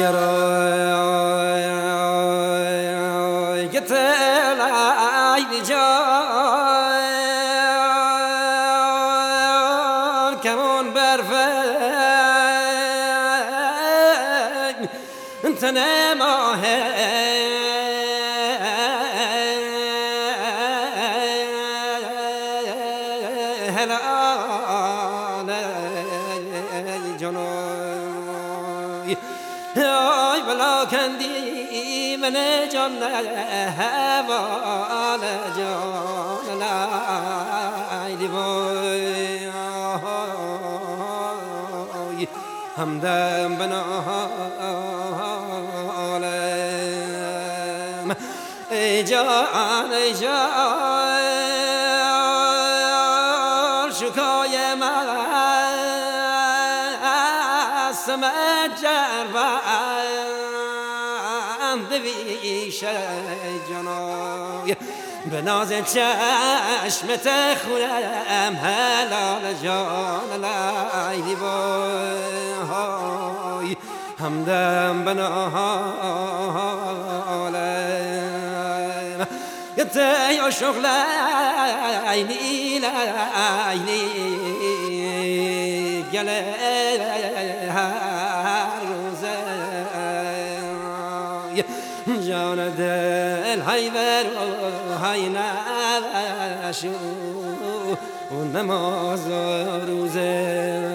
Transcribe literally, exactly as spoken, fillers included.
يروي قتل عيني جان كمون برفق انت نما هلا جانوي ای بلا کندی من جان هوال جان لایلی وای همدم بنالم ای جان ای جان شکای من سمجر بند ویش جانای به ناز چشمت خورم هلال جان لیلی وای همدم بنالم یته یا شغل عینی لیلی گله هر روزه جان دل های بر های نشو و نماز روزه